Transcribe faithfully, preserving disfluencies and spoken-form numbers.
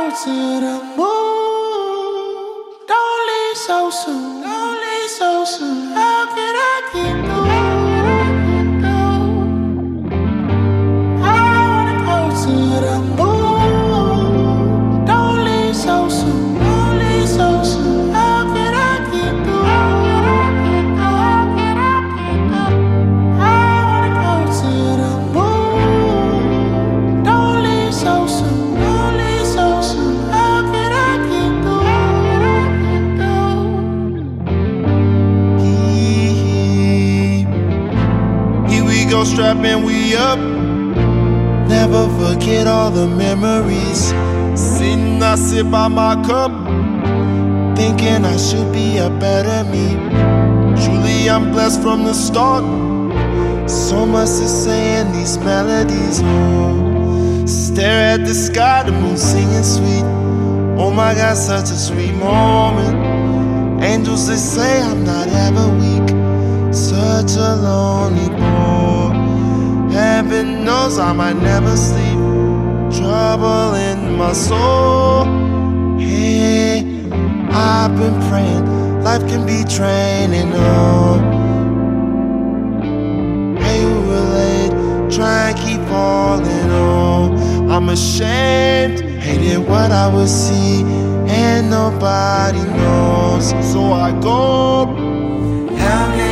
to the moon. Don't leave so soon. Don't leave so soon. How can I keep going? I wanna go to the moon. Don't leave so soon. Don't leave so soon. How can I keep going? I wanna go to the moon. Don't leave so soon. Don't leave so soon. How can I keep going? Here we go, strapping we up. Never forget all the memories. Sitting, I sit by my cup, thinking I should be a better me. Truly, I'm blessed from the start. So much to say in these melodies. Oh, stare at the sky, the moon singing sweet. Oh my God, such a sweet moment. Angels, they say I'm not ever weak. Such a lonely boy. Heaven knows I might never sleep. Trouble in my soul. Hey, I've been praying. Life can be draining. Oh, hey, who relate? Try and keep falling. Oh, I'm ashamed. Hated what I would see, and nobody knows. So I go. How can